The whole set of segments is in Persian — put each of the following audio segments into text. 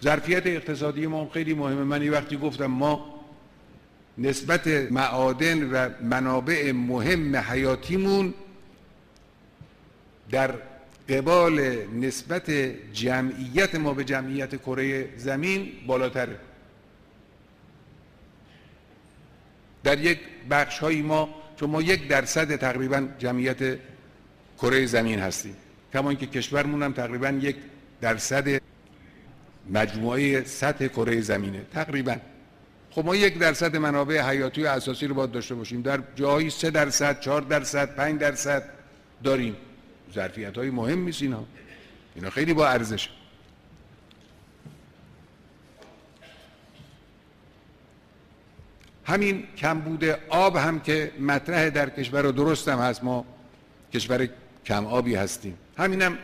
ظرفیت اقتصادی ما خیلی مهمه. من وقتی گفتم ما نسبت معادن و منابع مهم حیاتیمون در قبال نسبت جمعیت ما به جمعیت کره زمین بالاتره. در یک بخش های ما، چون ما 1% تقریبا جمعیت کره زمین هستیم، کما اینکه کشورمون هم تقریبا 1% مجموعه سطح کره زمینه تقریبا. خب ما 1% منابع حیاتی و اساسی رو باید داشته باشیم، در جایی 3%، 4%، 5% داریم. ظرفیت های مهم نیست اینا خیلی با ارزشه. همین کمبود آب هم که مطرح در کشور و درست هم هست، ما کشور کم آبی هستیم. همینم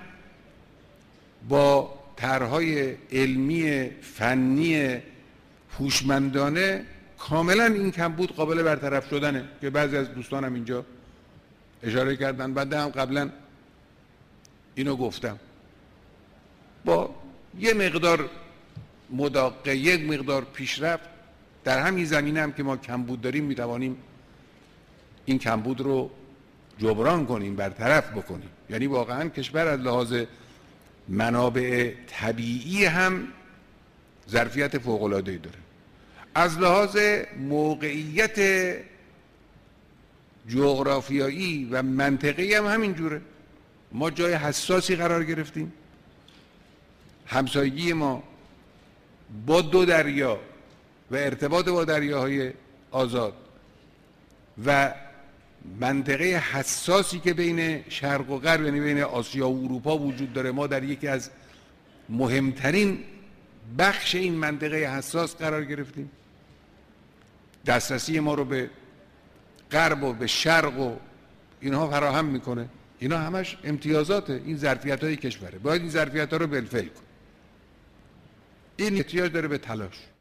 با طرح‌های علمی فنی هوشمندانه کاملا این کمبود قابل برطرف شدنه که بعضی از دوستانم اینجا اشاره کردن. بعد هم قبلا اینو گفتم، با یه مقدار مداقه، یک مقدار پیشرفت در همین زمینه هم که ما کمبود داریم میتوانیم این کمبود رو جبران کنیم، برطرف بکنیم. یعنی واقعا کشور از لحاظ منابع طبیعی هم ظرفیت فوق‌العاده‌ای داره. از لحاظ موقعیت جغرافیایی و منطقی هم همین جوره. ما جای حساسی قرار گرفتیم. همسایگی ما با 2 دریا و ارتباط با دریاهای آزاد و منطقه حساسی که بین شرق و غرب، یعنی بین آسیا و اروپا وجود داره، ما در یکی از مهمترین بخش این منطقه حساس قرار گرفتیم. دسترسی ما رو به غرب و به شرق و اینها فراهم میکنه. اینا همش امتیازاته، این ظرفیت های کشوره. باید این ظرفیت ها رو بالفعل کن. این احتیاج داره به تلاش.